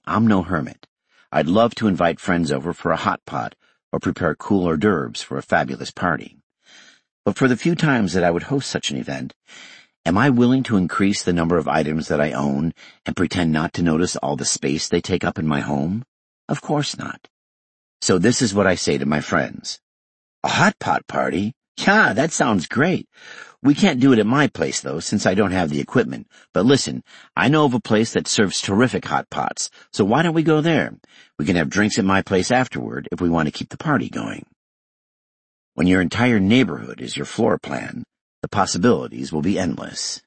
I'm no hermit. I'd love to invite friends over for a hot pot or prepare cool hors d'oeuvres for a fabulous party. But for the few times that I would host such an event, am I willing to increase the number of items that I own and pretend not to notice all the space they take up in my home? Of course not. So this is what I say to my friends. A hot pot party? Yeah, that sounds great. We can't do it at my place, though, since I don't have the equipment. But listen, I know of a place that serves terrific hot pots, so why don't we go there? We can have drinks at my place afterward if we want to keep the party going. When your entire neighborhood is your floor plan, the possibilities will be endless.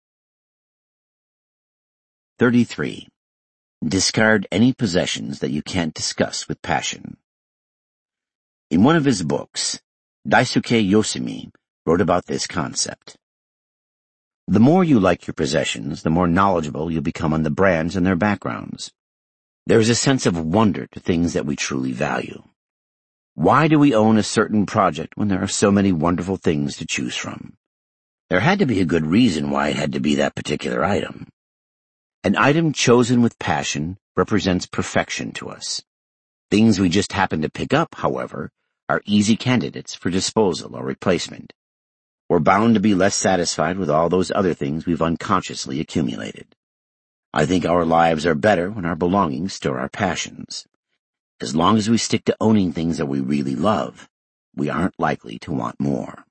33. Discard any possessions that you can't discuss with passion. In one of his books, Daisuke Yosemi wrote about this concept. The more you like your possessions, the more knowledgeable you become on the brands and their backgrounds. There is a sense of wonder to things that we truly value. Why do we own a certain project when there are so many wonderful things to choose from? There had to be a good reason why it had to be that particular item. An item chosen with passion represents perfection to us. Things we just happen to pick up, however, are easy candidates for disposal or replacement. We're bound to be less satisfied with all those other things we've unconsciously accumulated. I think our lives are better when our belongings stir our passions. As long as we stick to owning things that we really love, we aren't likely to want more.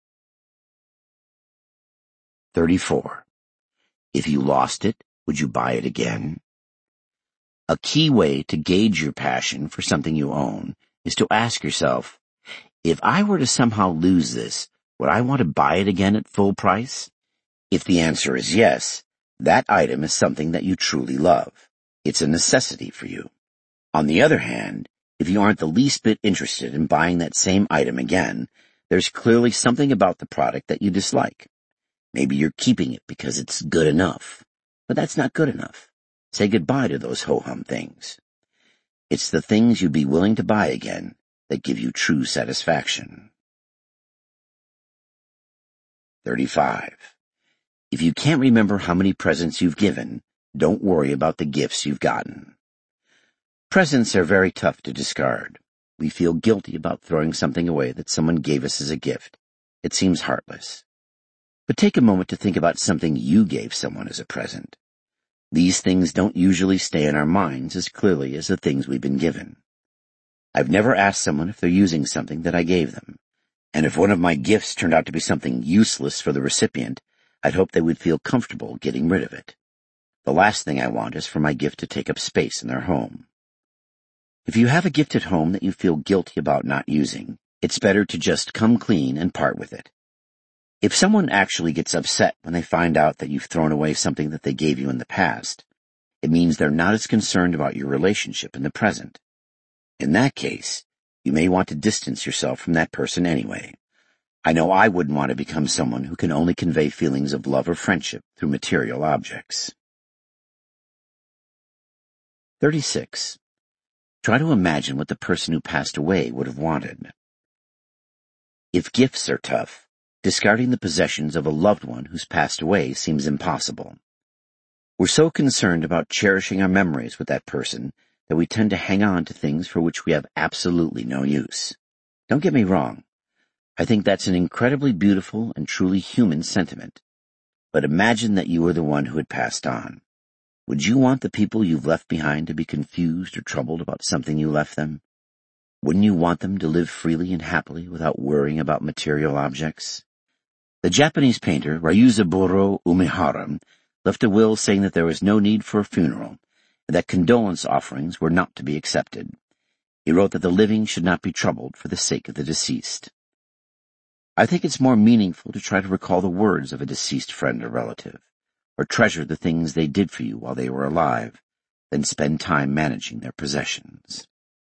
34. If you lost it, would you buy it again? A key way to gauge your passion for something you own is to ask yourself, if I were to somehow lose this, would I want to buy it again at full price? If the answer is yes, that item is something that you truly love. It's a necessity for you. On the other hand, if you aren't the least bit interested in buying that same item again, there's clearly something about the product that you dislike. Maybe you're keeping it because it's good enough, but that's not good enough. Say goodbye to those ho-hum things. It's the things you'd be willing to buy again that give you true satisfaction. 35. If you can't remember how many presents you've given, don't worry about the gifts you've gotten. Presents are very tough to discard. We feel guilty about throwing something away that someone gave us as a gift. It seems heartless. But take a moment to think about something you gave someone as a present. These things don't usually stay in our minds as clearly as the things we've been given. I've never asked someone if they're using something that I gave them, and if one of my gifts turned out to be something useless for the recipient, I'd hope they would feel comfortable getting rid of it. The last thing I want is for my gift to take up space in their home. If you have a gift at home that you feel guilty about not using, it's better to just come clean and part with it. If someone actually gets upset when they find out that you've thrown away something that they gave you in the past, it means they're not as concerned about your relationship in the present. In that case, you may want to distance yourself from that person anyway. I know I wouldn't want to become someone who can only convey feelings of love or friendship through material objects. 36. Try to imagine what the person who passed away would have wanted. If gifts are tough, discarding the possessions of a loved one who's passed away seems impossible. We're so concerned about cherishing our memories with that person that we tend to hang on to things for which we have absolutely no use. Don't get me wrong. I think that's an incredibly beautiful and truly human sentiment. But imagine that you were the one who had passed on. Would you want the people you've left behind to be confused or troubled about something you left them? Wouldn't you want them to live freely and happily without worrying about material objects? The Japanese painter Ryuzaburo Umehara left a will saying that there was no need for a funeral, and that condolence offerings were not to be accepted. He wrote that the living should not be troubled for the sake of the deceased. I think it's more meaningful to try to recall the words of a deceased friend or relative, or treasure the things they did for you while they were alive, than spend time managing their possessions.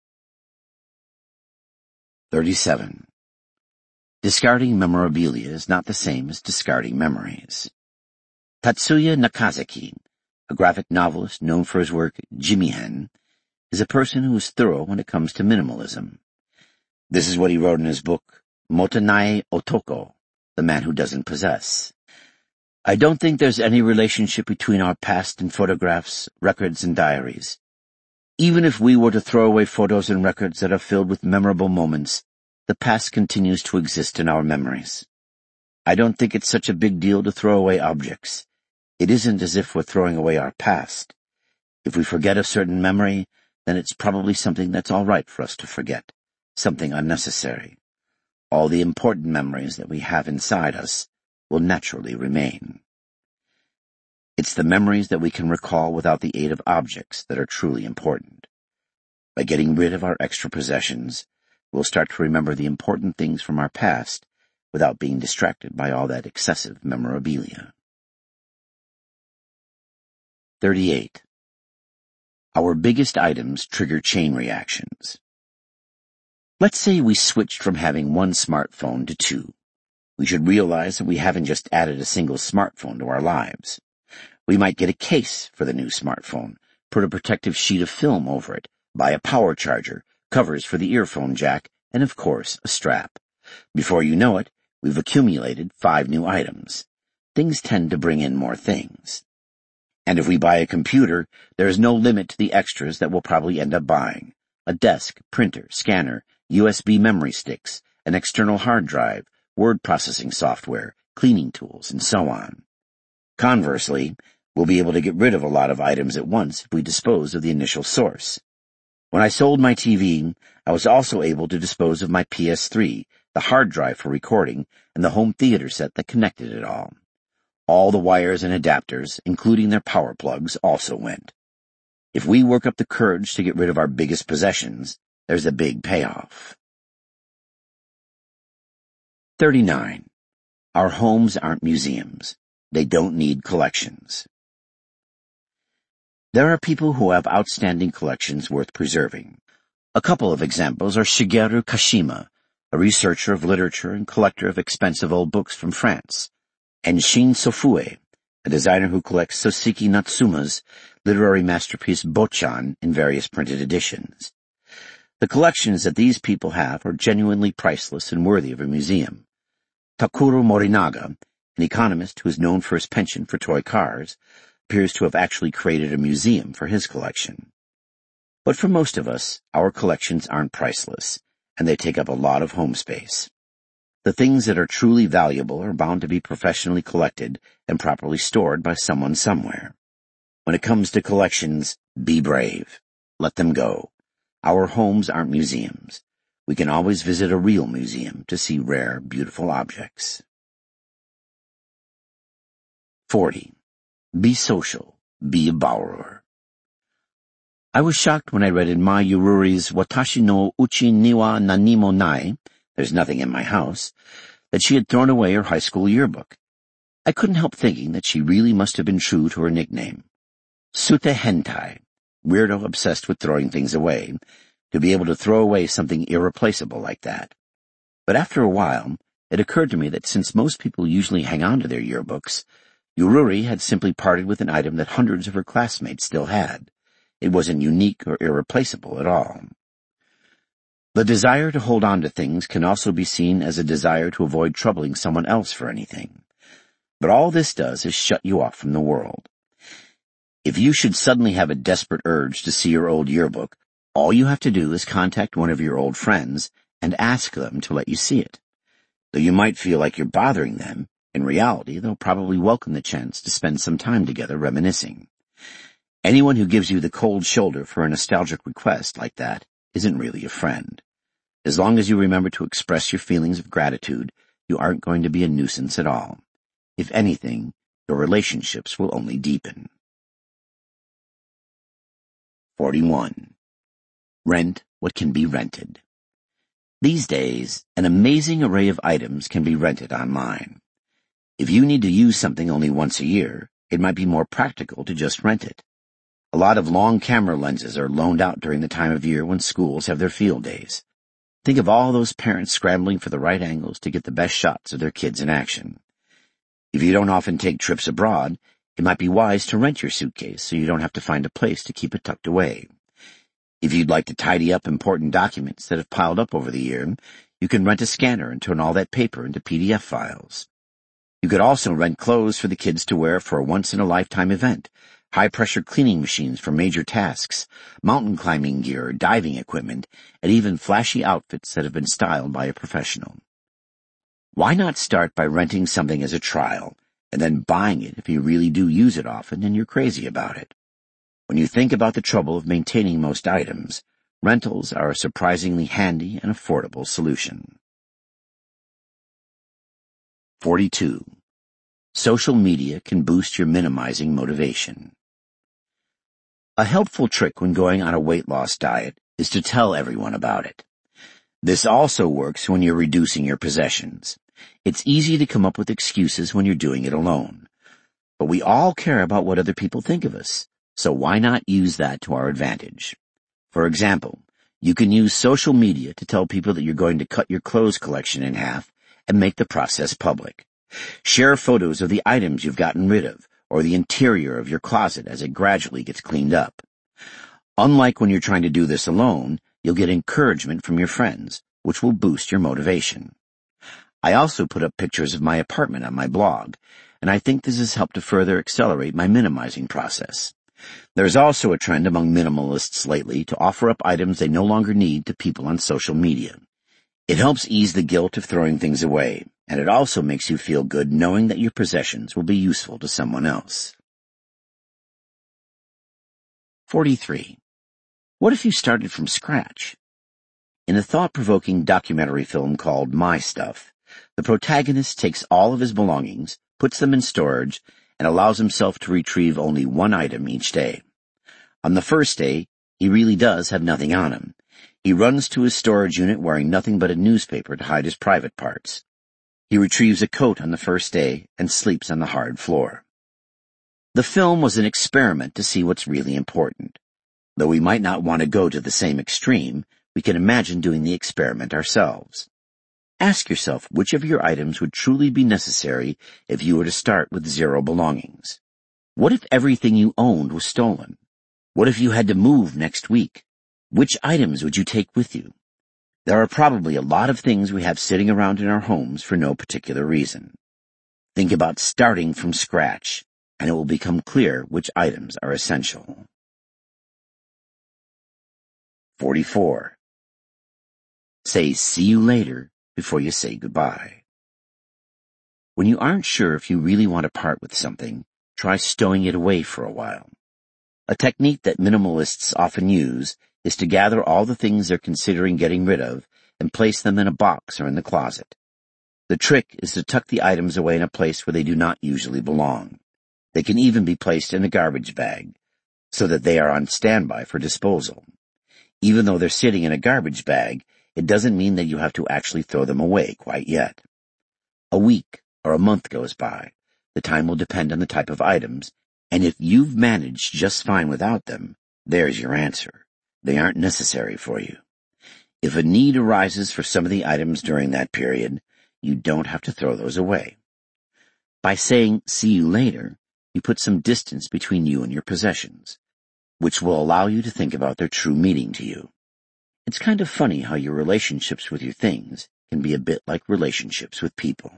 37. Discarding memorabilia is not the same as discarding memories. Tatsuya Nakazaki, a graphic novelist known for his work Jimihen, is a person who is thorough when it comes to minimalism. This is what he wrote in his book, Motenai Otoko, The Man Who Doesn't Possess. I don't think there's any relationship between our past and photographs, records, and diaries. Even if we were to throw away photos and records that are filled with memorable moments, the past continues to exist in our memories. I don't think it's such a big deal to throw away objects. It isn't as if we're throwing away our past. If we forget a certain memory, then it's probably something that's all right for us to forget, something unnecessary. All the important memories that we have inside us will naturally remain. It's the memories that we can recall without the aid of objects that are truly important. By getting rid of our extra possessions, we'll start to remember the important things from our past without being distracted by all that excessive memorabilia. 38. Our biggest items trigger chain reactions. Let's say we switched from having one smartphone to two. We should realize that we haven't just added a single smartphone to our lives. We might get a case for the new smartphone, put a protective sheet of film over it, buy a power charger, covers for the earphone jack, and of course, a strap. Before you know it, we've accumulated 5 new items. Things tend to bring in more things. And if we buy a computer, there is no limit to the extras that we'll probably end up buying. A desk, printer, scanner, USB memory sticks, an external hard drive, word processing software, cleaning tools, and so on. Conversely, we'll be able to get rid of a lot of items at once if we dispose of the initial source. When I sold my TV, I was also able to dispose of my PS3, the hard drive for recording, and the home theater set that connected it all. All the wires and adapters, including their power plugs, also went. If we work up the courage to get rid of our biggest possessions, there's a big payoff. 39. Our homes aren't museums. They don't need collections. There are people who have outstanding collections worth preserving. A couple of examples are Shigeru Kashima, a researcher of literature and collector of expensive old books from France, and Shin Sofue, a designer who collects Soseki Natsuma's literary masterpiece Bochan in various printed editions. The collections that these people have are genuinely priceless and worthy of a museum. Takuro Morinaga, an economist who is known for his penchant for toy cars, appears to have actually created a museum for his collection. But for most of us, our collections aren't priceless, and they take up a lot of home space. The things that are truly valuable are bound to be professionally collected and properly stored by someone somewhere. When it comes to collections, be brave. Let them go. Our homes aren't museums. We can always visit a real museum to see rare, beautiful objects. 40. Be social. Be a borrower. I was shocked when I read in Mai Yururi's Watashi no uchi ni wa nanimo nai, There's Nothing in My House, that she had thrown away her high school yearbook. I couldn't help thinking that she really must have been true to her nickname. Sute hentai, weirdo obsessed with throwing things away, to be able to throw away something irreplaceable like that. But after a while, it occurred to me that since most people usually hang on to their yearbooks, Yururi had simply parted with an item that hundreds of her classmates still had. It wasn't unique or irreplaceable at all. The desire to hold on to things can also be seen as a desire to avoid troubling someone else for anything. But all this does is shut you off from the world. If you should suddenly have a desperate urge to see your old yearbook, all you have to do is contact one of your old friends and ask them to let you see it. Though you might feel like you're bothering them, in reality they'll probably welcome the chance to spend some time together reminiscing. Anyone who gives you the cold shoulder for a nostalgic request like that isn't really a friend. As long as you remember to express your feelings of gratitude, you aren't going to be a nuisance at all. If anything, your relationships will only deepen. 41. Rent what can be rented. These days, an amazing array of items can be rented online. If you need to use something only once a year, it might be more practical to just rent it. A lot of long camera lenses are loaned out during the time of year when schools have their field days. Think of all those parents scrambling for the right angles to get the best shots of their kids in action. If you don't often take trips abroad, it might be wise to rent your suitcase so you don't have to find a place to keep it tucked away. If you'd like to tidy up important documents that have piled up over the year, you can rent a scanner and turn all that paper into PDF files. You could also rent clothes for the kids to wear for a once-in-a-lifetime event, high-pressure cleaning machines for major tasks, mountain climbing gear, diving equipment, and even flashy outfits that have been styled by a professional. Why not start by renting something as a trial, and then buying it if you really do use it often and you're crazy about it? When you think about the trouble of maintaining most items, rentals are a surprisingly handy and affordable solution. 42. Social media can boost your minimizing motivation. A helpful trick when going on a weight loss diet is to tell everyone about it. This also works when you're reducing your possessions. It's easy to come up with excuses when you're doing it alone. But we all care about what other people think of us, so why not use that to our advantage? For example, you can use social media to tell people that you're going to cut your clothes collection in half and make the process public. Share photos of the items you've gotten rid of, or the interior of your closet as it gradually gets cleaned up. Unlike when you're trying to do this alone, you'll get encouragement from your friends, which will boost your motivation. I also put up pictures of my apartment on my blog, and I think this has helped to further accelerate my minimizing process. There's also a trend among minimalists lately to offer up items they no longer need to people on social media. It helps ease the guilt of throwing things away, and it also makes you feel good knowing that your possessions will be useful to someone else. 43. What if you started from scratch? In a thought-provoking documentary film called My Stuff, the protagonist takes all of his belongings, puts them in storage, and allows himself to retrieve only one item each day. On the first day, he really does have nothing on him. He runs to his storage unit wearing nothing but a newspaper to hide his private parts. He retrieves a coat on the first day and sleeps on the hard floor. The film was an experiment to see what's really important. Though we might not want to go to the same extreme, we can imagine doing the experiment ourselves. Ask yourself which of your items would truly be necessary if you were to start with 0 belongings. What if everything you owned was stolen? What if you had to move next week? Which items would you take with you? There are probably a lot of things we have sitting around in our homes for no particular reason. Think about starting from scratch, and it will become clear which items are essential. 44. Say see you later before you say goodbye. When you aren't sure if you really want to part with something, try stowing it away for a while. A technique that minimalists often use is to gather all the things they're considering getting rid of and place them in a box or in the closet. The trick is to tuck the items away in a place where they do not usually belong. They can even be placed in a garbage bag, so that they are on standby for disposal. Even though they're sitting in a garbage bag, it doesn't mean that you have to actually throw them away quite yet. A week or a month goes by. The time will depend on the type of items, and if you've managed just fine without them, there's your answer. They aren't necessary for you. If a need arises for some of the items during that period, you don't have to throw those away. By saying, see you later, you put some distance between you and your possessions, which will allow you to think about their true meaning to you. It's kind of funny how your relationships with your things can be a bit like relationships with people.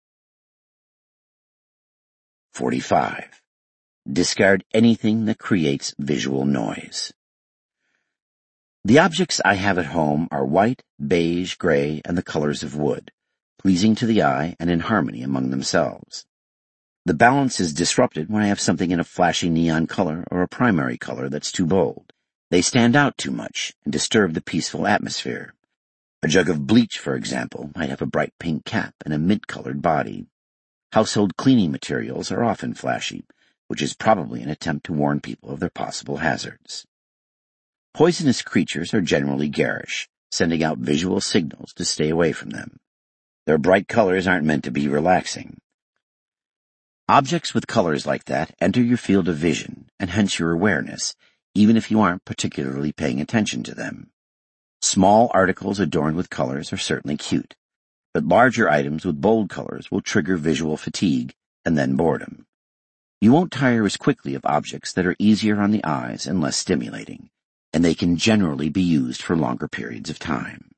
45. Discard anything that creates visual noise. The objects I have at home are white, beige, gray, and the colors of wood, pleasing to the eye and in harmony among themselves. The balance is disrupted when I have something in a flashy neon color or a primary color that's too bold. They stand out too much and disturb the peaceful atmosphere. A jug of bleach, for example, might have a bright pink cap and a mint-colored body. Household cleaning materials are often flashy, which is probably an attempt to warn people of their possible hazards. Poisonous creatures are generally garish, sending out visual signals to stay away from them. Their bright colors aren't meant to be relaxing. Objects with colors like that enter your field of vision, and hence your awareness, even if you aren't particularly paying attention to them. Small articles adorned with colors are certainly cute, but larger items with bold colors will trigger visual fatigue and then boredom. You won't tire as quickly of objects that are easier on the eyes and less stimulating, and they can generally be used for longer periods of time.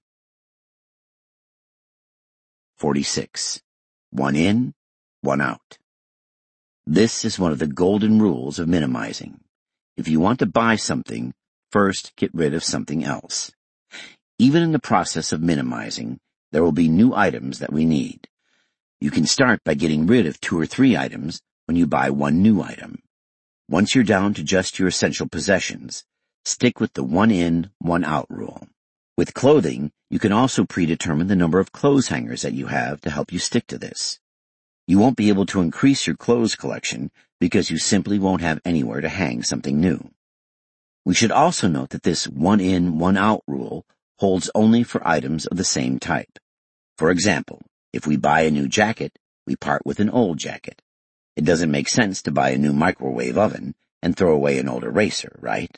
46. One in, one out. This is one of the golden rules of minimizing. If you want to buy something, first get rid of something else. Even in the process of minimizing, there will be new items that we need. You can start by getting rid of 2 or 3 items when you buy one new item. Once you're down to just your essential possessions, stick with the one in, one out rule. With clothing, you can also predetermine the number of clothes hangers that you have to help you stick to this. You won't be able to increase your clothes collection because you simply won't have anywhere to hang something new. We should also note that this one in, one out rule holds only for items of the same type. For example, if we buy a new jacket, we part with an old jacket. It doesn't make sense to buy a new microwave oven and throw away an old eraser, right?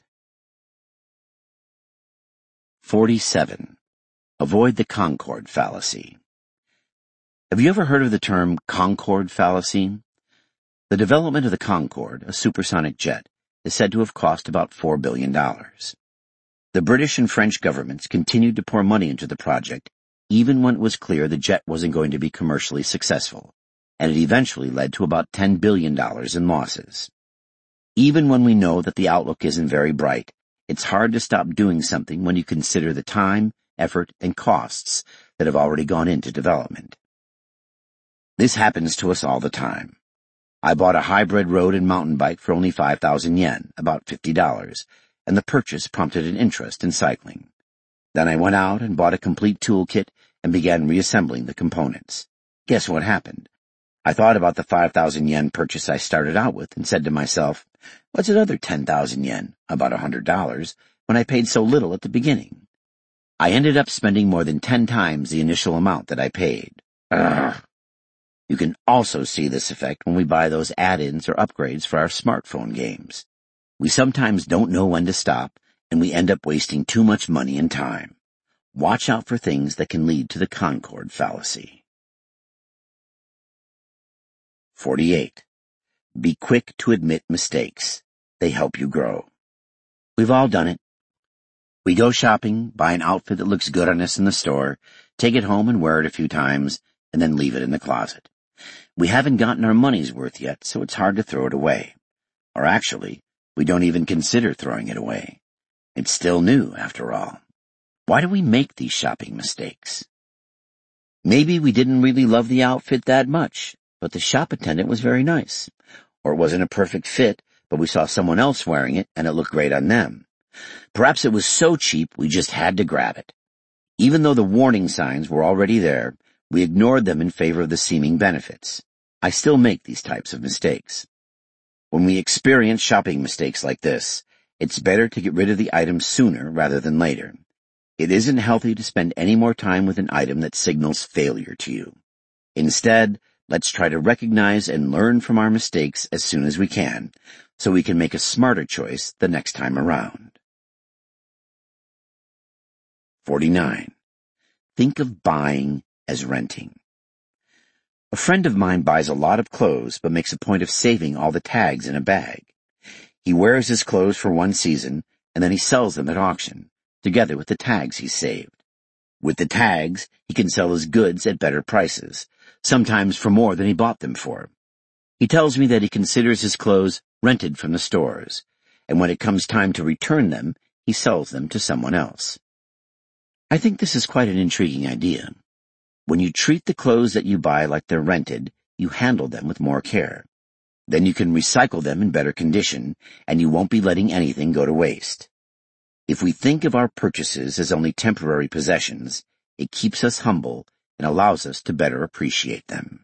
47. Avoid the Concorde fallacy. Have you ever heard of the term Concorde fallacy? The development of the Concorde, a supersonic jet, is said to have cost about $4 billion. The British and French governments continued to pour money into the project even when it was clear the jet wasn't going to be commercially successful, and it eventually led to about $10 billion in losses. Even when we know that the outlook isn't very bright, it's hard to stop doing something when you consider the time, effort, and costs that have already gone into development. This happens to us all the time. I bought a hybrid road and mountain bike for only 5,000 yen, about $50, and the purchase prompted an interest in cycling. Then I went out and bought a complete toolkit and began reassembling the components. Guess what happened? I thought about the 5,000 yen purchase I started out with and said to myself, what's another 10,000 yen, about $100, when I paid so little at the beginning? I ended up spending more than 10 times the initial amount that I paid. Ugh. You can also see this effect when we buy those add-ins or upgrades for our smartphone games. We sometimes don't know when to stop, and we end up wasting too much money and time. Watch out for things that can lead to the Concorde fallacy. 48. Be quick to admit mistakes. They help you grow. We've all done it. We go shopping, buy an outfit that looks good on us in the store, take it home and wear it a few times, and then leave it in the closet. We haven't gotten our money's worth yet, so it's hard to throw it away. Or actually, we don't even consider throwing it away. It's still new, after all. Why do we make these shopping mistakes? Maybe we didn't really love the outfit that much, but the shop attendant was very nice. Or it wasn't a perfect fit, but we saw someone else wearing it and it looked great on them. Perhaps it was so cheap we just had to grab it. Even though the warning signs were already there, we ignored them in favor of the seeming benefits. I still make these types of mistakes. When we experience shopping mistakes like this, it's better to get rid of the item sooner rather than later. It isn't healthy to spend any more time with an item that signals failure to you. Instead, let's try to recognize and learn from our mistakes as soon as we can, so we can make a smarter choice the next time around. 49. Think of buying as renting. A friend of mine buys a lot of clothes but makes a point of saving all the tags in a bag. He wears his clothes for one season and then he sells them at auction, together with the tags he saved. With the tags, he can sell his goods at better prices, sometimes for more than he bought them for. He tells me that he considers his clothes rented from the stores, and when it comes time to return them, he sells them to someone else. I think this is quite an intriguing idea. When you treat the clothes that you buy like they're rented, you handle them with more care. Then you can recycle them in better condition, and you won't be letting anything go to waste. If we think of our purchases as only temporary possessions, it keeps us humble and allows us to better appreciate them.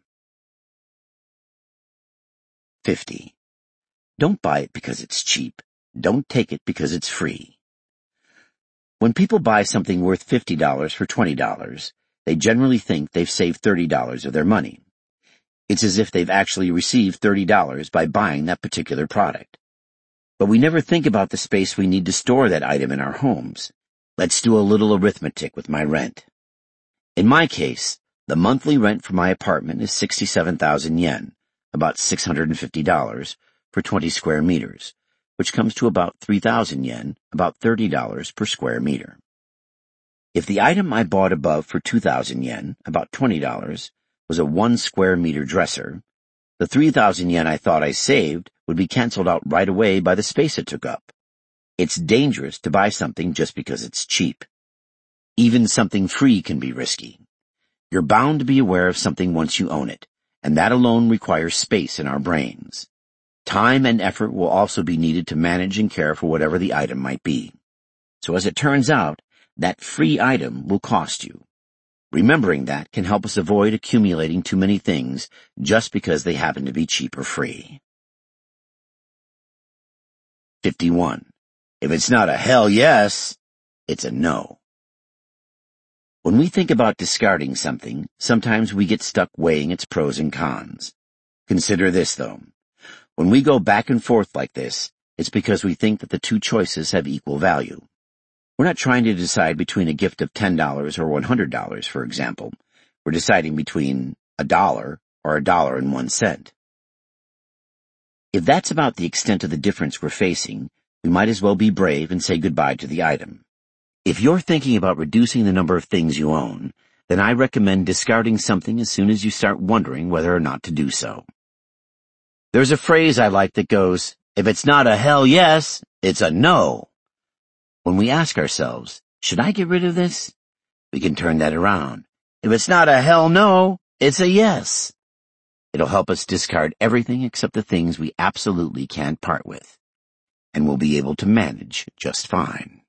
50. Don't buy it because it's cheap. Don't take it because it's free. When people buy something worth $50 for $20, they generally think they've saved $30 of their money. It's as if they've actually received $30 by buying that particular product. But we never think about the space we need to store that item in our homes. Let's do a little arithmetic with my rent. In my case, the monthly rent for my apartment is 67,000 yen, about $650, for 20 square meters, which comes to about 3,000 yen, about $30 per square meter. If the item I bought above for 2,000 yen, about $20, was a 1 square meter dresser, The 3,000 yen I thought I saved would be canceled out right away by the space it took up. It's dangerous to buy something just because it's cheap. Even something free can be risky. You're bound to be aware of something once you own it, and that alone requires space in our brains. Time and effort will also be needed to manage and care for whatever the item might be. So as it turns out, that free item will cost you. Remembering that can help us avoid accumulating too many things just because they happen to be cheap or free. 51. If it's not a hell yes, it's a no. When we think about discarding something, sometimes we get stuck weighing its pros and cons. Consider this, though. When we go back and forth like this, it's because we think that the two choices have equal value. We're not trying to decide between a gift of $10 or $100, for example. We're deciding between $1 or $1.01. If that's about the extent of the difference we're facing, we might as well be brave and say goodbye to the item. If you're thinking about reducing the number of things you own, then I recommend discarding something as soon as you start wondering whether or not to do so. There's a phrase I like that goes, if it's not a hell yes, it's a no. When we ask ourselves, should I get rid of this? We can turn that around. If it's not a hell no, it's a yes. It'll help us discard everything except the things we absolutely can't part with, and we'll be able to manage just fine.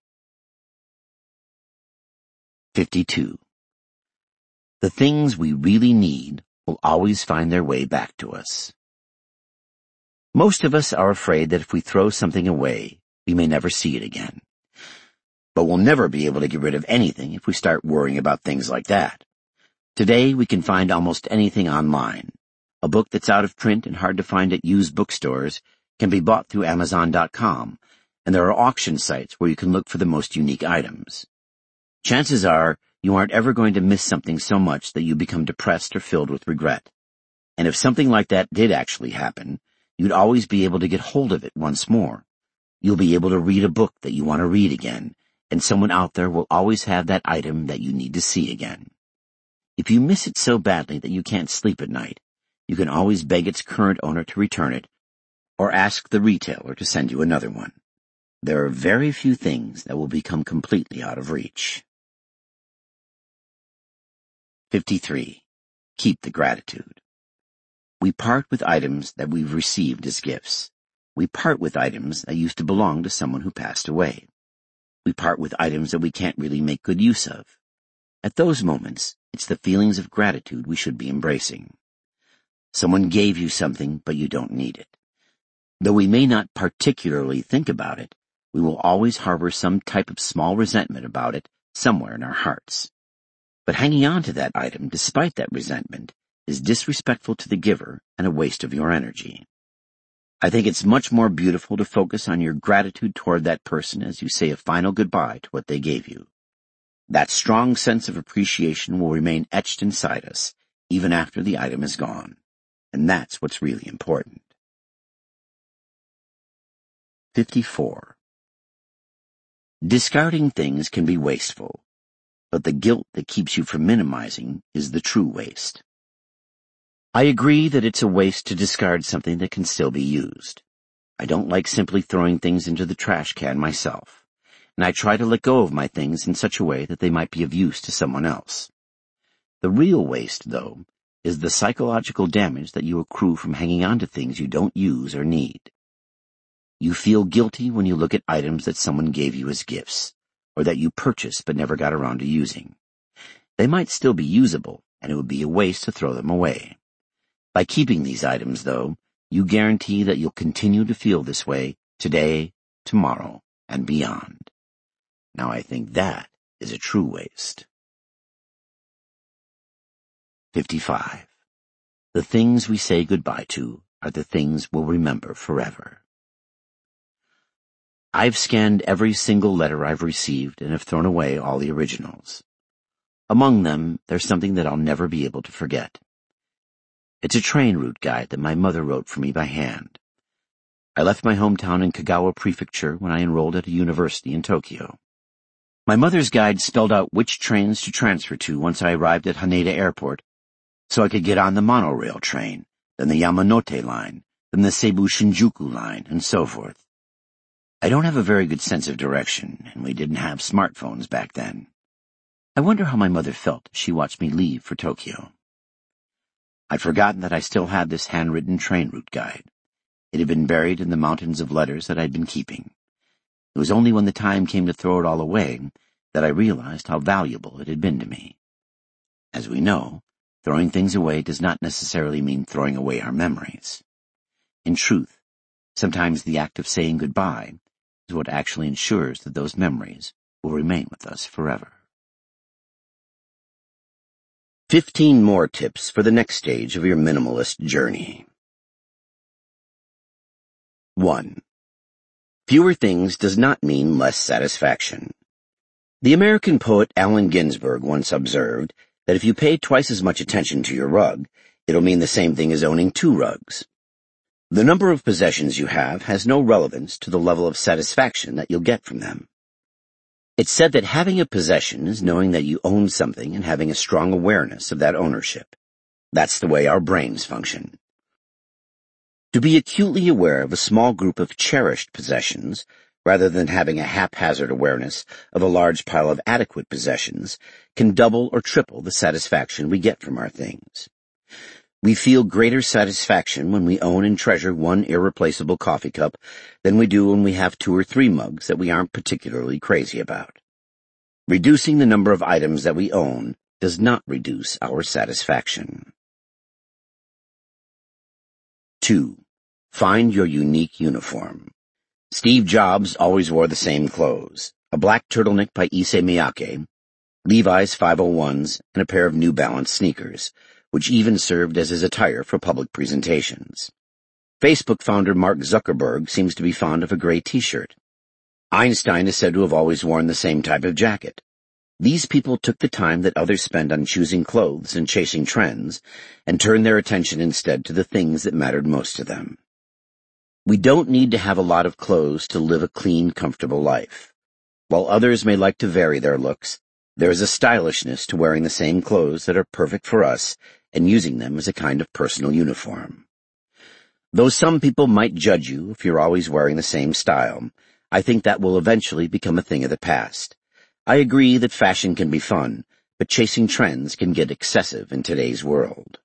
52. The things we really need will always find their way back to us. Most of us are afraid that if we throw something away, we may never see it again. But we'll never be able to get rid of anything if we start worrying about things like that. Today, we can find almost anything online. A book that's out of print and hard to find at used bookstores can be bought through Amazon.com, and there are auction sites where you can look for the most unique items. Chances are you aren't ever going to miss something so much that you become depressed or filled with regret. And if something like that did actually happen, you'd always be able to get hold of it once more. You'll be able to read a book that you want to read again, and someone out there will always have that item that you need to see again. If you miss it so badly that you can't sleep at night, you can always beg its current owner to return it, or ask the retailer to send you another one. There are very few things that will become completely out of reach. 53. Keep the gratitude. We part with items that we've received as gifts. We part with items that used to belong to someone who passed away. We part with items that we can't really make good use of. At those moments, it's the feelings of gratitude we should be embracing. Someone gave you something, but you don't need it. Though we may not particularly think about it, we will always harbor some type of small resentment about it somewhere in our hearts. But hanging on to that item, despite that resentment, is disrespectful to the giver and a waste of your energy. I think it's much more beautiful to focus on your gratitude toward that person as you say a final goodbye to what they gave you. That strong sense of appreciation will remain etched inside us, even after the item is gone. And that's what's really important. 54. Discarding things can be wasteful, but the guilt that keeps you from minimizing is the true waste. I agree that it's a waste to discard something that can still be used. I don't like simply throwing things into the trash can myself, and I try to let go of my things in such a way that they might be of use to someone else. The real waste, though, is the psychological damage that you accrue from hanging on to things you don't use or need. You feel guilty when you look at items that someone gave you as gifts, or that you purchased but never got around to using. They might still be usable, and it would be a waste to throw them away. By keeping these items, though, you guarantee that you'll continue to feel this way today, tomorrow, and beyond. Now I think that is a true waste. 55. The things we say goodbye to are the things we'll remember forever. I've scanned every single letter I've received and have thrown away all the originals. Among them, there's something that I'll never be able to forget. It's a train route guide that my mother wrote for me by hand. I left my hometown in Kagawa Prefecture when I enrolled at a university in Tokyo. My mother's guide spelled out which trains to transfer to once I arrived at Haneda Airport, so I could get on the monorail train, then the Yamanote line, then the Seibu Shinjuku line, and so forth. I don't have a very good sense of direction, and we didn't have smartphones back then. I wonder how my mother felt as she watched me leave for Tokyo. I'd forgotten that I still had this handwritten train route guide. It had been buried in the mountains of letters that I'd been keeping. It was only when the time came to throw it all away that I realized how valuable it had been to me. As we know, throwing things away does not necessarily mean throwing away our memories. In truth, sometimes the act of saying goodbye is what actually ensures that those memories will remain with us forever. 15 more tips for the next stage of your minimalist journey. 1. Fewer things does not mean less satisfaction. The American poet Allen Ginsberg once observed that if you pay twice as much attention to your rug, it'll mean the same thing as owning 2 rugs. The number of possessions you have has no relevance to the level of satisfaction that you'll get from them. It's said that having a possession is knowing that you own something and having a strong awareness of that ownership. That's the way our brains function. To be acutely aware of a small group of cherished possessions, rather than having a haphazard awareness of a large pile of adequate possessions, can double or triple the satisfaction we get from our things. We feel greater satisfaction when we own and treasure 1 irreplaceable coffee cup than we do when we have 2 or 3 mugs that we aren't particularly crazy about. Reducing the number of items that we own does not reduce our satisfaction. 2. Find your unique uniform. Steve Jobs always wore the same clothes: a black turtleneck by Issey Miyake, Levi's 501s, and a pair of New Balance sneakers, which even served as his attire for public presentations. Facebook founder Mark Zuckerberg seems to be fond of a gray t-shirt. Einstein is said to have always worn the same type of jacket. These people took the time that others spend on choosing clothes and chasing trends and turned their attention instead to the things that mattered most to them. We don't need to have a lot of clothes to live a clean, comfortable life. While others may like to vary their looks, there is a stylishness to wearing the same clothes that are perfect for us and using them as a kind of personal uniform. Though some people might judge you if you're always wearing the same style, I think that will eventually become a thing of the past. I agree that fashion can be fun, but chasing trends can get excessive in today's world.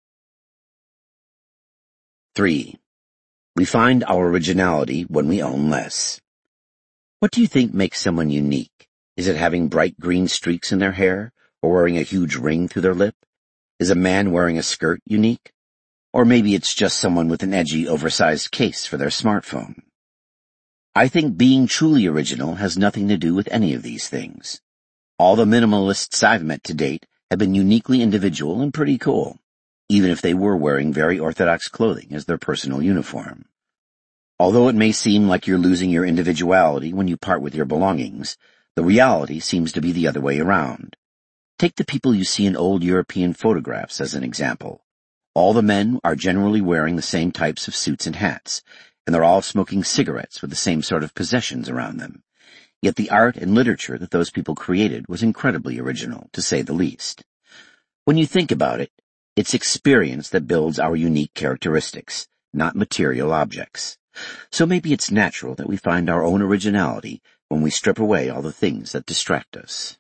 3. We find our originality when we own less. What do you think makes someone unique? Is it having bright green streaks in their hair, or wearing a huge ring through their lip? Is a man wearing a skirt unique? Or maybe it's just someone with an edgy, oversized case for their smartphone. I think being truly original has nothing to do with any of these things. All the minimalists I've met to date have been uniquely individual and pretty cool, even if they were wearing very orthodox clothing as their personal uniform. Although it may seem like you're losing your individuality when you part with your belongings, the reality seems to be the other way around. Take the people you see in old European photographs as an example. All the men are generally wearing the same types of suits and hats, and they're all smoking cigarettes with the same sort of possessions around them. Yet the art and literature that those people created was incredibly original, to say the least. When you think about it, it's experience that builds our unique characteristics, not material objects. So maybe it's natural that we find our own originality when we strip away all the things that distract us.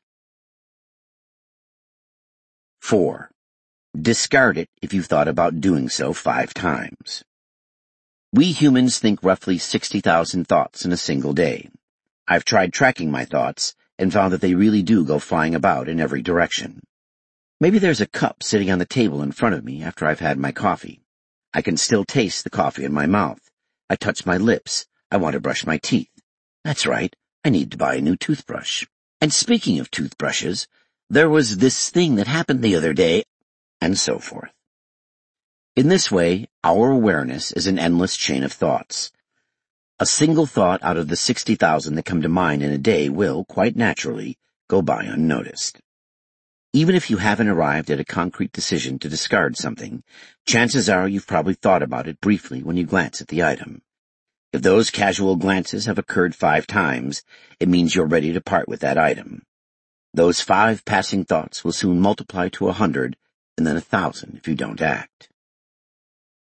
4. Discard it if you've thought about doing so 5 times. We humans think roughly 60,000 thoughts in a single day. I've tried tracking my thoughts and found that they really do go flying about in every direction. Maybe there's a cup sitting on the table in front of me after I've had my coffee. I can still taste the coffee in my mouth. I touch my lips. I want to brush my teeth. That's right, I need to buy a new toothbrush. And speaking of toothbrushes, there was this thing that happened the other day, and so forth. In this way, our awareness is an endless chain of thoughts. A single thought out of the 60,000 that come to mind in a day will, quite naturally, go by unnoticed. Even if you haven't arrived at a concrete decision to discard something, chances are you've probably thought about it briefly when you glance at the item. If those casual glances have occurred 5 times, it means you're ready to part with that item. Those 5 passing thoughts will soon multiply to 100 and then 1,000 if you don't act.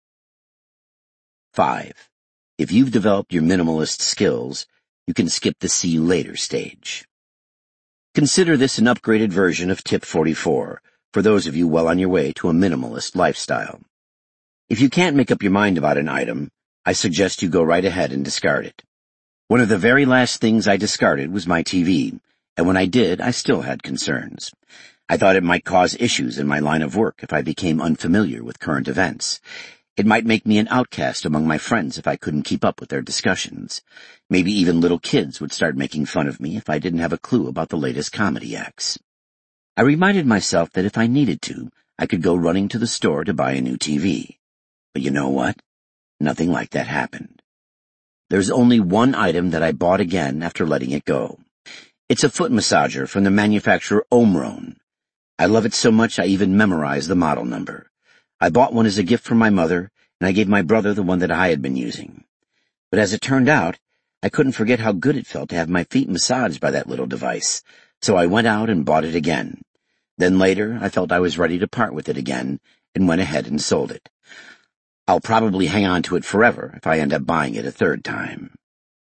5. If you've developed your minimalist skills, you can skip the see you later stage. Consider this an upgraded version of Tip 44 for those of you well on your way to a minimalist lifestyle. If you can't make up your mind about an item, I suggest you go right ahead and discard it. One of the very last things I discarded was my TV, and when I did, I still had concerns. I thought it might cause issues in my line of work if I became unfamiliar with current events. It might make me an outcast among my friends if I couldn't keep up with their discussions. Maybe even little kids would start making fun of me if I didn't have a clue about the latest comedy acts. I reminded myself that if I needed to, I could go running to the store to buy a new TV. But you know what? Nothing like that happened. There's only one item that I bought again after letting it go. It's a foot massager from the manufacturer Omron. I love it so much I even memorized the model number. I bought one as a gift from my mother, and I gave my brother the one that I had been using. But as it turned out, I couldn't forget how good it felt to have my feet massaged by that little device, so I went out and bought it again. Then later, I felt I was ready to part with it again, and went ahead and sold it. I'll probably hang on to it forever if I end up buying it a third time.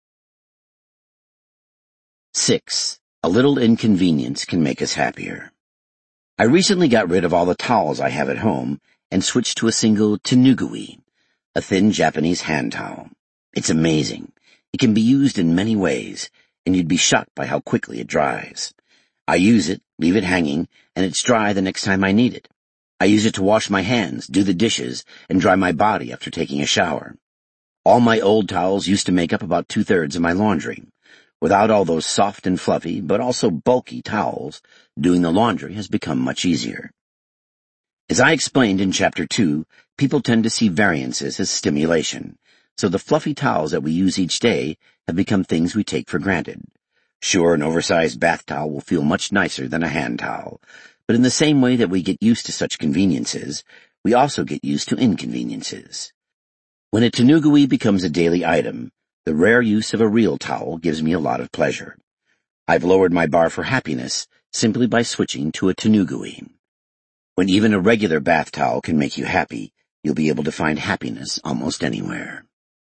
6. A little inconvenience can make us happier. I recently got rid of all the towels I have at home and switched to a single tenugui, a thin Japanese hand towel. It's amazing. It can be used in many ways, and you'd be shocked by how quickly it dries. I use it, leave it hanging, and it's dry the next time I need it. I use it to wash my hands, do the dishes, and dry my body after taking a shower. All my old towels used to make up about 2/3 of my laundry. Without all those soft and fluffy, but also bulky towels, doing the laundry has become much easier. As I explained in Chapter 2, people tend to see variances as stimulation, so the fluffy towels that we use each day have become things we take for granted. Sure, an oversized bath towel will feel much nicer than a hand towel, but in the same way that we get used to such conveniences, we also get used to inconveniences. When a tenugui becomes a daily item, the rare use of a real towel gives me a lot of pleasure. I've lowered my bar for happiness simply by switching to a tenugui. When even a regular bath towel can make you happy, you'll be able to find happiness almost anywhere.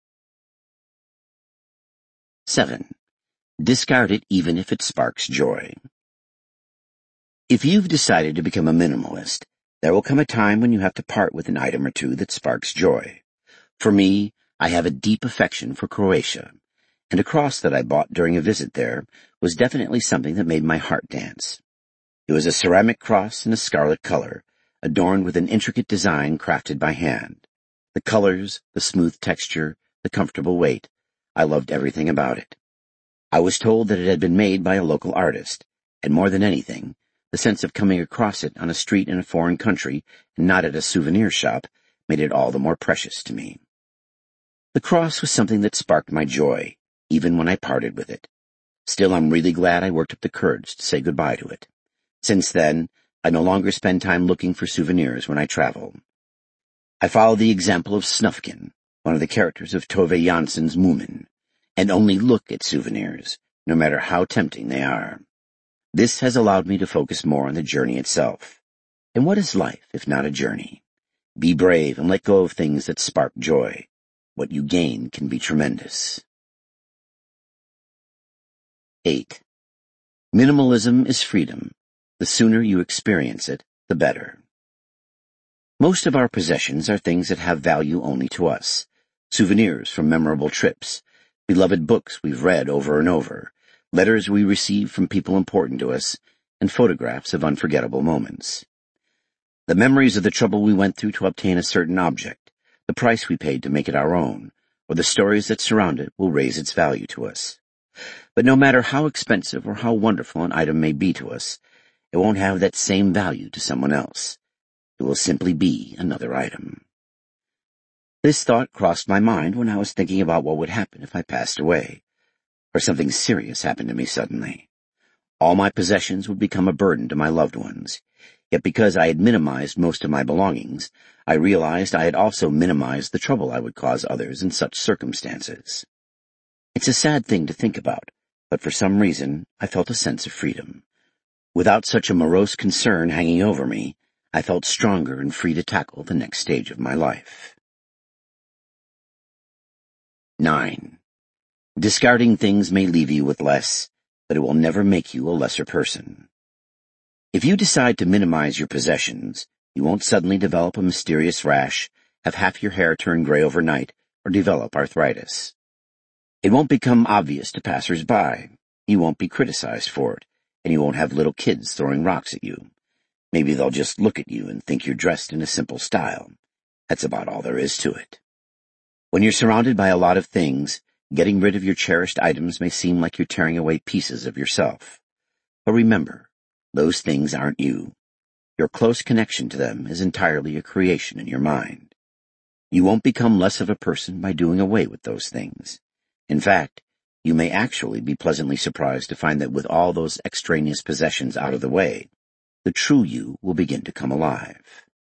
7. Discard it even if it sparks joy. If you've decided to become a minimalist, there will come a time when you have to part with an item or two that sparks joy. For me, I have a deep affection for Croatia, and a cross that I bought during a visit there was definitely something that made my heart dance. It was a ceramic cross in a scarlet color, adorned with an intricate design crafted by hand. The colors, the smooth texture, the comfortable weight, I loved everything about it. I was told that it had been made by a local artist, and more than anything, the sense of coming across it on a street in a foreign country and not at a souvenir shop made it all the more precious to me. The cross was something that sparked my joy, even when I parted with it. Still, I'm really glad I worked up the courage to say goodbye to it. Since then, I no longer spend time looking for souvenirs when I travel. I follow the example of Snufkin, one of the characters of Tove Janssen's Moomin, and only look at souvenirs, no matter how tempting they are. This has allowed me to focus more on the journey itself. And what is life if not a journey? Be brave and let go of things that spark joy. What you gain can be tremendous. 8. Minimalism is freedom. The sooner you experience it, the better. Most of our possessions are things that have value only to us. Souvenirs from memorable trips, beloved books we've read over and over, letters we receive from people important to us, and photographs of unforgettable moments. The memories of the trouble we went through to obtain a certain object, the price we paid to make it our own, or the stories that surround it will raise its value to us. But no matter how expensive or how wonderful an item may be to us, it won't have that same value to someone else. It will simply be another item. This thought crossed my mind when I was thinking about what would happen if I passed away, or something serious happened to me suddenly. All my possessions would become a burden to my loved ones. Yet because I had minimized most of my belongings, I realized I had also minimized the trouble I would cause others in such circumstances. It's a sad thing to think about, but for some reason I felt a sense of freedom. Without such a morose concern hanging over me, I felt stronger and free to tackle the next stage of my life. 9. Discarding things may leave you with less, but it will never make you a lesser person. If you decide to minimize your possessions, you won't suddenly develop a mysterious rash, have half your hair turn gray overnight, or develop arthritis. It won't become obvious to passers-by. You won't be criticized for it, and you won't have little kids throwing rocks at you. Maybe they'll just look at you and think you're dressed in a simple style. That's about all there is to it. When you're surrounded by a lot of things, getting rid of your cherished items may seem like you're tearing away pieces of yourself. But remember, those things aren't you. Your close connection to them is entirely a creation in your mind. You won't become less of a person by doing away with those things. In fact, you may actually be pleasantly surprised to find that with all those extraneous possessions out of the way, the true you will begin to come alive.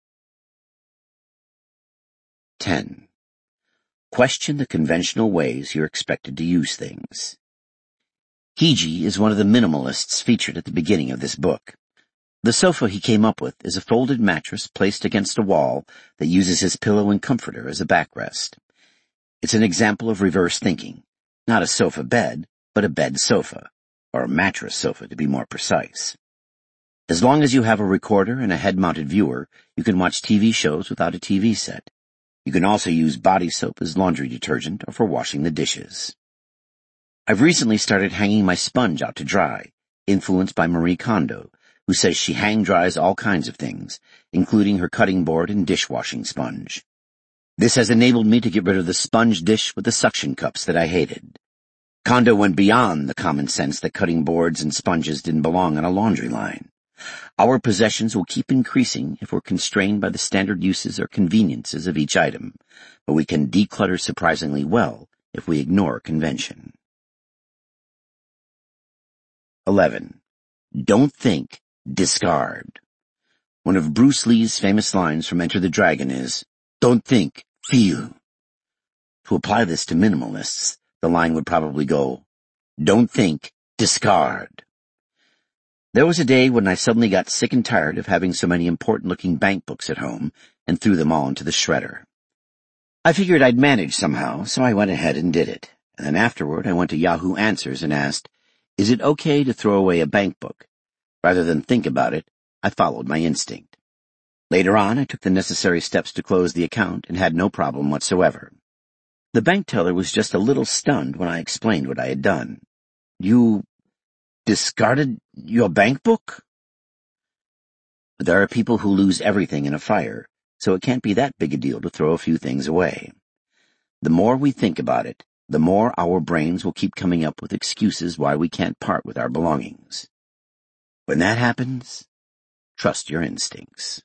10. Question the conventional ways you're expected to use things. Hiji is one of the minimalists featured at the beginning of this book. The sofa he came up with is a folded mattress placed against a wall that uses his pillow and comforter as a backrest. It's an example of reverse thinking. Not a sofa bed, but a bed sofa, or a mattress sofa to be more precise. As long as you have a recorder and a head-mounted viewer, you can watch TV shows without a TV set. You can also use body soap as laundry detergent or for washing the dishes. I've recently started hanging my sponge out to dry, influenced by Marie Kondo, who says she hang-dries all kinds of things, including her cutting board and dishwashing sponge. This has enabled me to get rid of the sponge dish with the suction cups that I hated. Kondo went beyond the common sense that cutting boards and sponges didn't belong on a laundry line. Our possessions will keep increasing if we're constrained by the standard uses or conveniences of each item, but we can declutter surprisingly well if we ignore convention. 11. Don't think, discard. One of Bruce Lee's famous lines from Enter the Dragon is, "Don't think, feel." To apply this to minimalists, the line would probably go, "Don't think, discard." There was a day when I suddenly got sick and tired of having so many important-looking bank books at home and threw them all into the shredder. I figured I'd manage somehow, so I went ahead and did it. And then afterward, I went to Yahoo Answers and asked, "Is it okay to throw away a bank book?" Rather than think about it, I followed my instinct. Later on, I took the necessary steps to close the account and had no problem whatsoever. The bank teller was just a little stunned when I explained what I had done. "You discarded your bank book?" But there are people who lose everything in a fire, so it can't be that big a deal to throw a few things away. The more we think about it, the more our brains will keep coming up with excuses why we can't part with our belongings. When that happens, trust your instincts.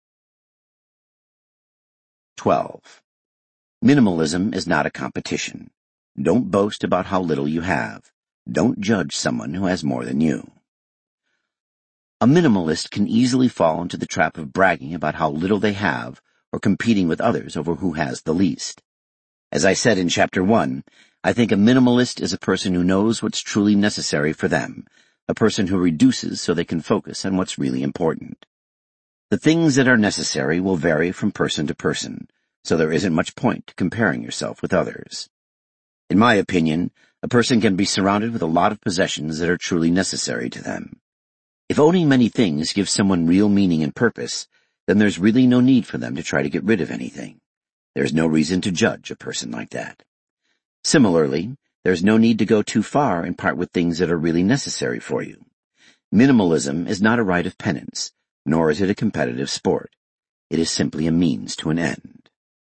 12. Minimalism is not a competition. Don't boast about how little you have. Don't judge someone who has more than you. A minimalist can easily fall into the trap of bragging about how little they have or competing with others over who has the least. As I said in Chapter 1, I think a minimalist is a person who knows what's truly necessary for them, a person who reduces so they can focus on what's really important. The things that are necessary will vary from person to person, so there isn't much point to comparing yourself with others. In my opinion, a person can be surrounded with a lot of possessions that are truly necessary to them. If owning many things gives someone real meaning and purpose, then there's really no need for them to try to get rid of anything. There's no reason to judge a person like that. Similarly, there's no need to go too far and part with things that are really necessary for you. Minimalism is not a rite of penance, nor is it a competitive sport. It is simply a means to an end.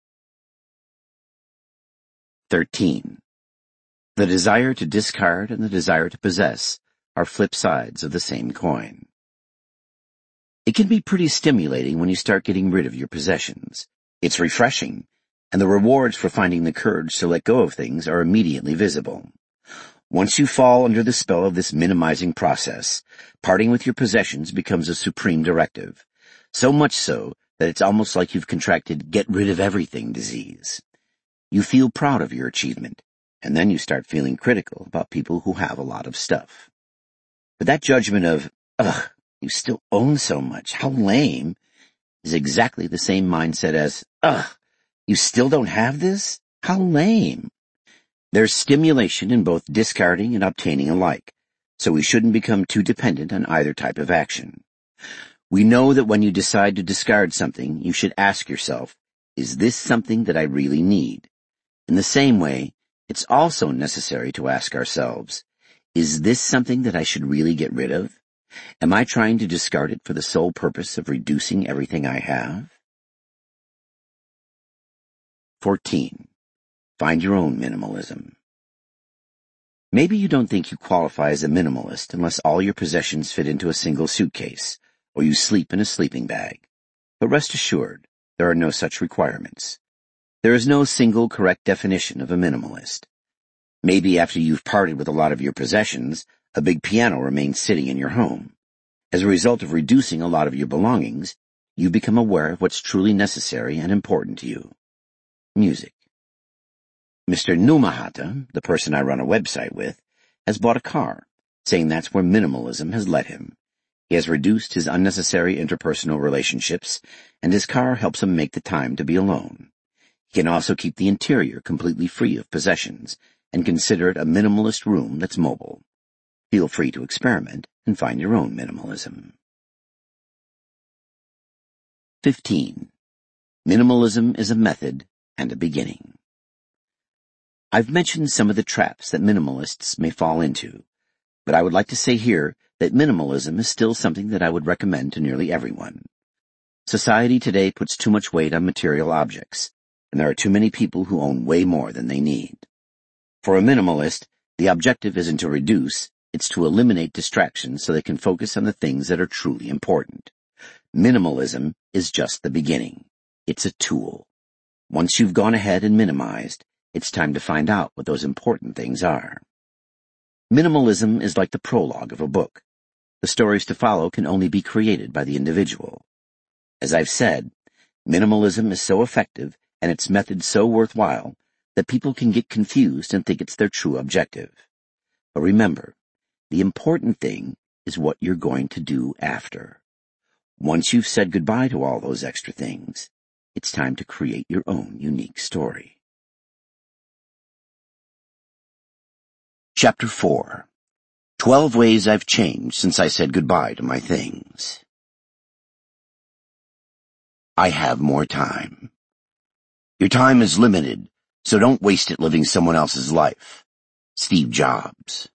13. The desire to discard and the desire to possess are flip sides of the same coin. It can be pretty stimulating when you start getting rid of your possessions. It's refreshing, and the rewards for finding the courage to let go of things are immediately visible. Once you fall under the spell of this minimizing process, parting with your possessions becomes a supreme directive, so much so that it's almost like you've contracted get-rid-of-everything disease. You feel proud of your achievement, and then you start feeling critical about people who have a lot of stuff. But that judgment of, "Ugh, you still own so much, how lame," is exactly the same mindset as, "Ugh, you still don't have this? How lame." There's stimulation in both discarding and obtaining alike, so we shouldn't become too dependent on either type of action. We know that when you decide to discard something, you should ask yourself, is this something that I really need? In the same way, it's also necessary to ask ourselves, is this something that I should really get rid of? Am I trying to discard it for the sole purpose of reducing everything I have? 14. Find your own minimalism. Maybe you don't think you qualify as a minimalist unless all your possessions fit into a single suitcase, or you sleep in a sleeping bag. But rest assured, there are no such requirements. There is no single correct definition of a minimalist. Maybe after you've parted with a lot of your possessions, a big piano remains sitting in your home. As a result of reducing a lot of your belongings, you become aware of what's truly necessary and important to you. Music. Mr. Numahata, the person I run a website with, has bought a car, saying that's where minimalism has led him. He has reduced his unnecessary interpersonal relationships, and his car helps him make the time to be alone. He can also keep the interior completely free of possessions, and consider it a minimalist room that's mobile. Feel free to experiment and find your own minimalism. 15. Minimalism is a method and a beginning. I've mentioned some of the traps that minimalists may fall into, but I would like to say here that minimalism is still something that I would recommend to nearly everyone. Society today puts too much weight on material objects, and there are too many people who own way more than they need. For a minimalist, the objective isn't to reduce, it's to eliminate distractions so they can focus on the things that are truly important. Minimalism is just the beginning. It's a tool. Once you've gone ahead and minimized, it's time to find out what those important things are. Minimalism is like the prologue of a book. The stories to follow can only be created by the individual. As I've said, minimalism is so effective and its method so worthwhile that people can get confused and think it's their true objective. But remember, the important thing is what you're going to do after. Once you've said goodbye to all those extra things, it's time to create your own unique story. Chapter 4. 12 Ways I've Changed Since I Said Goodbye to My Things. I have more time. Your time is limited, so don't waste it living someone else's life. Steve Jobs.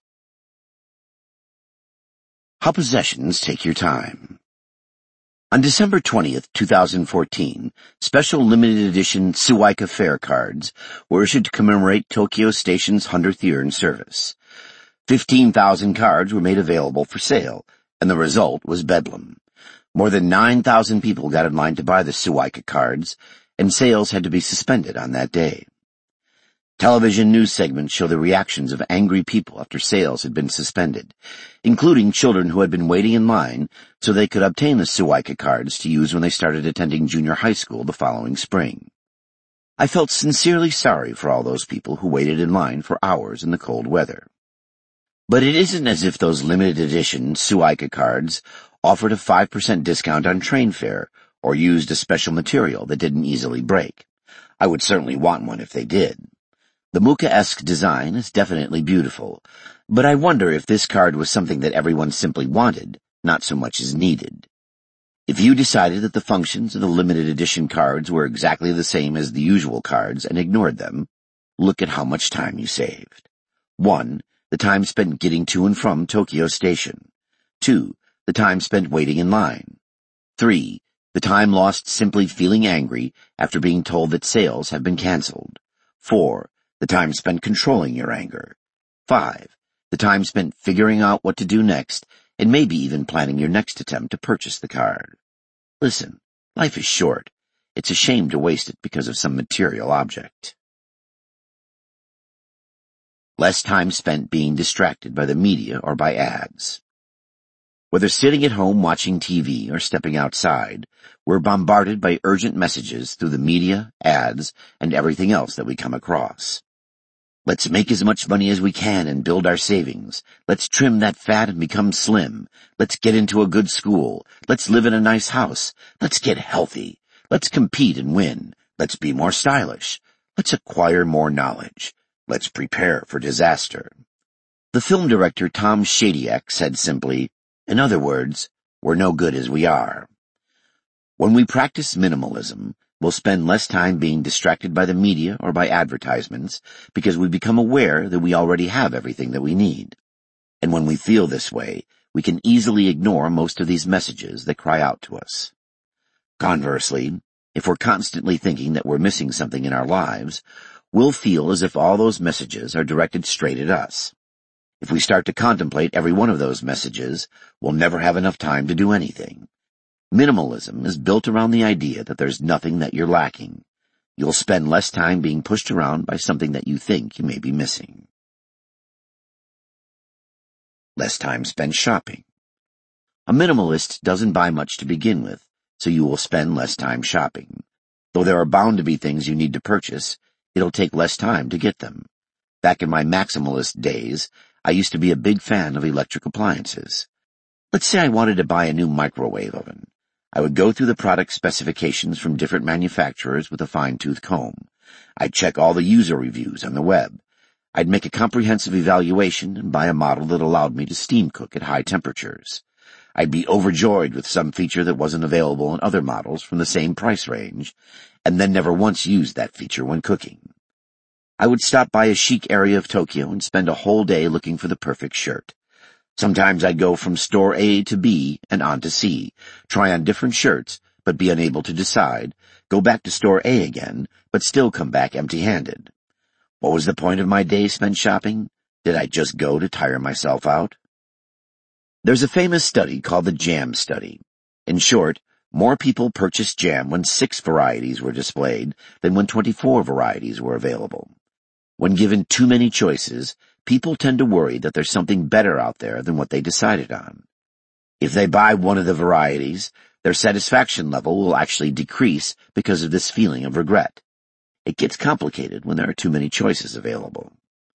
How possessions take your time. On December 20th, 2014, special limited edition Suica Fair cards were issued to commemorate Tokyo Station's 100th year in service. 15,000 cards were made available for sale, and the result was bedlam. More than 9,000 people got in line to buy the Suica cards, and sales had to be suspended on that day. Television news segments show the reactions of angry people after sales had been suspended, including children who had been waiting in line so they could obtain the Suica cards to use when they started attending junior high school the following spring. I felt sincerely sorry for all those people who waited in line for hours in the cold weather. But it isn't as if those limited edition Suica cards offered a 5% discount on train fare or used a special material that didn't easily break. I would certainly want one if they did. The Muka-esque design is definitely beautiful, but I wonder if this card was something that everyone simply wanted, not so much as needed. If you decided that the functions of the limited edition cards were exactly the same as the usual cards and ignored them, look at how much time you saved. 1. The time spent getting to and from Tokyo Station. 2. The time spent waiting in line. 3. The time lost simply feeling angry after being told that sales have been canceled. 4. The time spent controlling your anger. 5. The time spent figuring out what to do next, and maybe even planning your next attempt to purchase the card. Listen, life is short. It's a shame to waste it because of some material object. Less time spent being distracted by the media or by ads. Whether sitting at home watching TV or stepping outside, we're bombarded by urgent messages through the media, ads, and everything else that we come across. Let's make as much money as we can and build our savings. Let's trim that fat and become slim. Let's get into a good school. Let's live in a nice house. Let's get healthy. Let's compete and win. Let's be more stylish. Let's acquire more knowledge. Let's prepare for disaster. The film director Tom Shadyac said simply, in other words, we're no good as we are. When we practice minimalism, we'll spend less time being distracted by the media or by advertisements because we become aware that we already have everything that we need. And when we feel this way, we can easily ignore most of these messages that cry out to us. Conversely, if we're constantly thinking that we're missing something in our lives, we'll feel as if all those messages are directed straight at us. If we start to contemplate every one of those messages, we'll never have enough time to do anything. Minimalism is built around the idea that there's nothing that you're lacking. You'll spend less time being pushed around by something that you think you may be missing. Less time spent shopping. A minimalist doesn't buy much to begin with, so you will spend less time shopping. Though there are bound to be things you need to purchase, it'll take less time to get them. Back in my maximalist days, I used to be a big fan of electric appliances. Let's say I wanted to buy a new microwave oven. I would go through the product specifications from different manufacturers with a fine-tooth comb. I'd check all the user reviews on the web. I'd make a comprehensive evaluation and buy a model that allowed me to steam cook at high temperatures. I'd be overjoyed with some feature that wasn't available in other models from the same price range, and then never once used that feature when cooking. I would stop by a chic area of Tokyo and spend a whole day looking for the perfect shirt. Sometimes I'd go from store A to B and on to C, try on different shirts, but be unable to decide, go back to store A again, but still come back empty-handed. What was the point of my day spent shopping? Did I just go to tire myself out? There's a famous study called the Jam Study. In short, more people purchased jam when 6 varieties were displayed than when 24 varieties were available. When given too many choices, people tend to worry that there's something better out there than what they decided on. If they buy one of the varieties, their satisfaction level will actually decrease because of this feeling of regret. It gets complicated when there are too many choices available.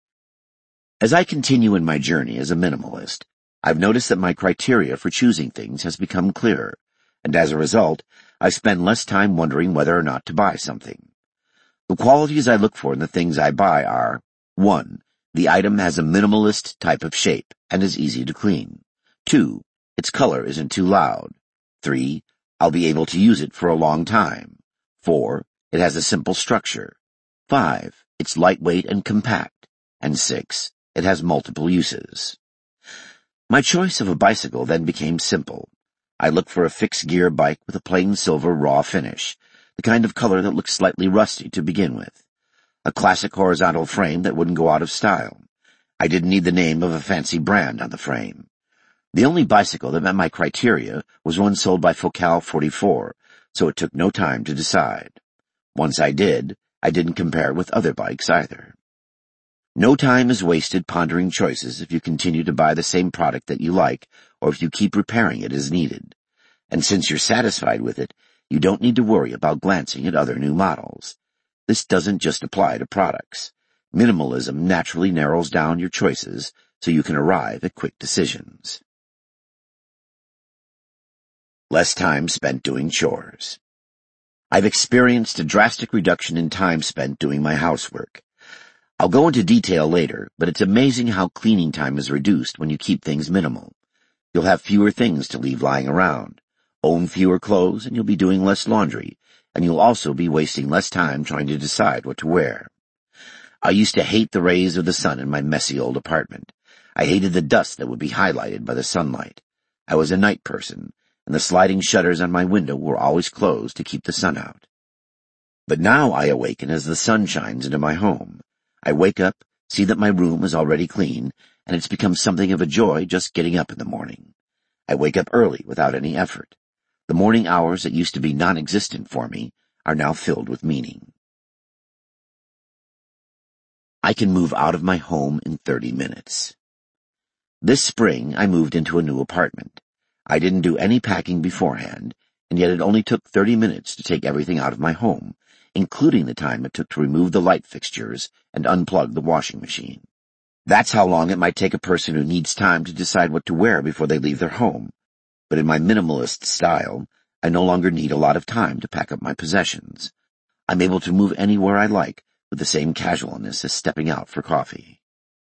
As I continue in my journey as a minimalist, I've noticed that my criteria for choosing things has become clearer, and as a result, I spend less time wondering whether or not to buy something. The qualities I look for in the things I buy are: 1. The item has a minimalist type of shape and is easy to clean. 2. Its color isn't too loud. 3. I'll be able to use it for a long time. 4. It has a simple structure. 5. It's lightweight and compact. And 6. It has multiple uses. My choice of a bicycle then became simple. I looked for a fixed-gear bike with a plain silver raw finish, the kind of color that looked slightly rusty to begin with. A classic horizontal frame that wouldn't go out of style. I didn't need the name of a fancy brand on the frame. The only bicycle that met my criteria was one sold by Focal 44, so it took no time to decide. Once I did, I didn't compare it with other bikes either. No time is wasted pondering choices if you continue to buy the same product that you like, or if you keep repairing it as needed. And since you're satisfied with it, you don't need to worry about glancing at other new models. This doesn't just apply to products. Minimalism naturally narrows down your choices so you can arrive at quick decisions. Less time spent doing chores. I've experienced a drastic reduction in time spent doing my housework. I'll go into detail later, but it's amazing how cleaning time is reduced when you keep things minimal. You'll have fewer things to leave lying around, own fewer clothes, and you'll be doing less laundry, and you'll also be wasting less time trying to decide what to wear. I used to hate the rays of the sun in my messy old apartment. I hated the dust that would be highlighted by the sunlight. I was a night person, and the sliding shutters on my window were always closed to keep the sun out. But now I awaken as the sun shines into my home. I wake up, see that my room is already clean, and it's become something of a joy just getting up in the morning. I wake up early without any effort. The morning hours that used to be non-existent for me are now filled with meaning. I can move out of my home in 30 minutes. This spring, I moved into a new apartment. I didn't do any packing beforehand, and yet it only took 30 minutes to take everything out of my home, including the time it took to remove the light fixtures and unplug the washing machine. That's how long it might take a person who needs time to decide what to wear before they leave their home. But in my minimalist style, I no longer need a lot of time to pack up my possessions. I'm able to move anywhere I like with the same casualness as stepping out for coffee.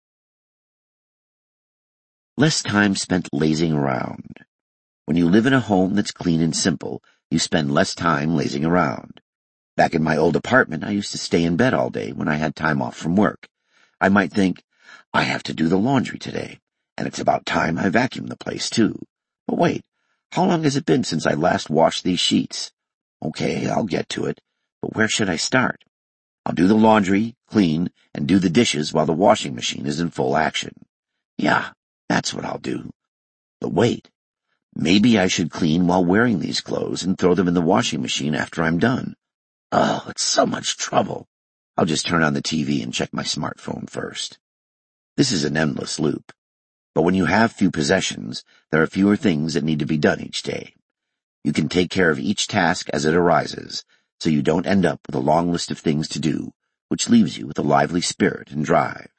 Less time spent lazing around. When you live in a home that's clean and simple, you spend less time lazing around. Back in my old apartment, I used to stay in bed all day when I had time off from work. I might think, I have to do the laundry today, and it's about time I vacuum the place too. But wait, how long has it been since I last washed these sheets? Okay, I'll get to it, but where should I start? I'll do the laundry, clean, and do the dishes while the washing machine is in full action. Yeah, that's what I'll do. But wait, maybe I should clean while wearing these clothes and throw them in the washing machine after I'm done. Oh, it's so much trouble. I'll just turn on the TV and check my smartphone first. This is an endless loop. But when you have few possessions, there are fewer things that need to be done each day. You can take care of each task as it arises, so you don't end up with a long list of things to do, which leaves you with a lively spirit and drive.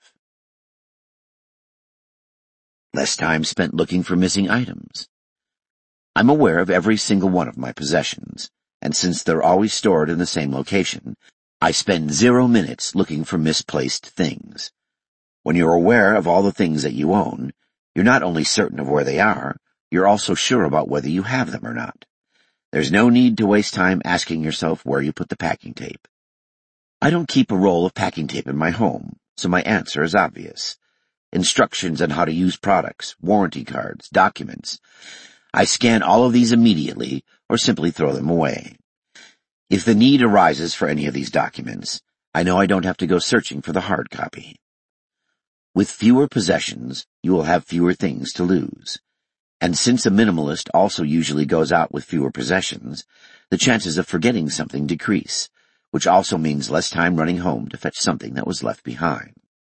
Less time spent looking for missing items. I'm aware of every single one of my possessions, and since they're always stored in the same location, I spend 0 minutes looking for misplaced things. When you're aware of all the things that you own, you're not only certain of where they are, you're also sure about whether you have them or not. There's no need to waste time asking yourself where you put the packing tape. I don't keep a roll of packing tape in my home, so my answer is obvious. Instructions on how to use products, warranty cards, documents. I scan all of these immediately or simply throw them away. If the need arises for any of these documents, I know I don't have to go searching for the hard copy. With fewer possessions, you will have fewer things to lose. And since a minimalist also usually goes out with fewer possessions, the chances of forgetting something decrease, which also means less time running home to fetch something that was left behind.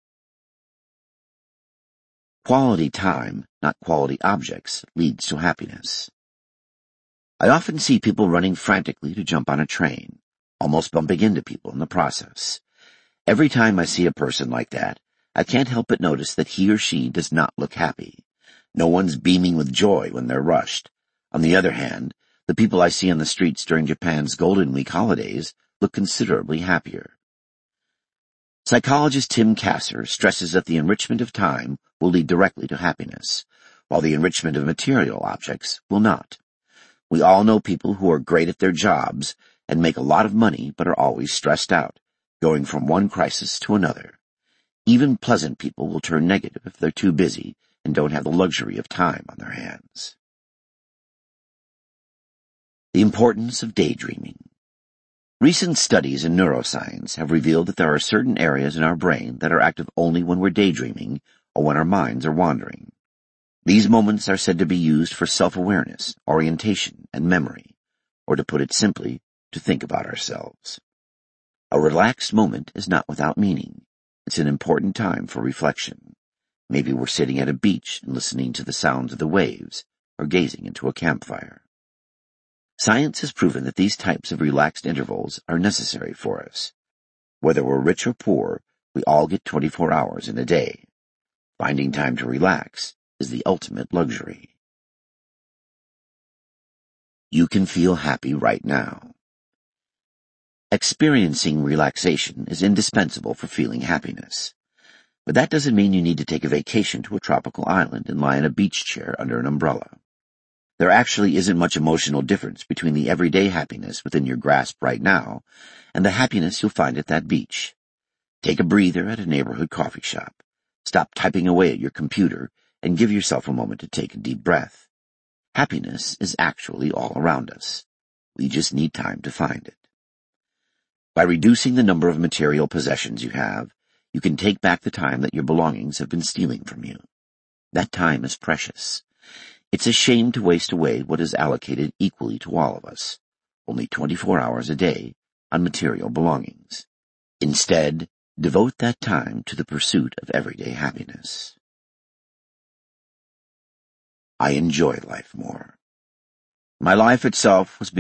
Quality time, not quality objects, leads to happiness. I often see people running frantically to jump on a train, almost bumping into people in the process. Every time I see a person like that, I can't help but notice that he or she does not look happy. No one's beaming with joy when they're rushed. On the other hand, the people I see on the streets during Japan's Golden Week holidays look considerably happier. Psychologist Tim Kasser stresses that the enrichment of time will lead directly to happiness, while the enrichment of material objects will not. We all know people who are great at their jobs and make a lot of money but are always stressed out, going from one crisis to another. Even pleasant people will turn negative if they're too busy and don't have the luxury of time on their hands. The importance of daydreaming. Recent studies in neuroscience have revealed that there are certain areas in our brain that are active only when we're daydreaming or when our minds are wandering. These moments are said to be used for self-awareness, orientation, and memory, or to put it simply, to think about ourselves. A relaxed moment is not without meaning. It's an important time for reflection. Maybe we're sitting at a beach and listening to the sounds of the waves, or gazing into a campfire. Science has proven that these types of relaxed intervals are necessary for us. Whether we're rich or poor, we all get 24 hours in a day. Finding time to relax is the ultimate luxury. You can feel happy right now. Experiencing relaxation is indispensable for feeling happiness. But that doesn't mean you need to take a vacation to a tropical island and lie in a beach chair under an umbrella. There actually isn't much emotional difference between the everyday happiness within your grasp right now and the happiness you'll find at that beach. Take a breather at a neighborhood coffee shop. Stop typing away at your computer and give yourself a moment to take a deep breath. Happiness is actually all around us. We just need time to find it. By reducing the number of material possessions you have, you can take back the time that your belongings have been stealing from you. That time is precious. It's a shame to waste away what is allocated equally to all of us, only 24 hours a day, on material belongings. Instead, devote that time to the pursuit of everyday happiness. I enjoy life more. My life itself was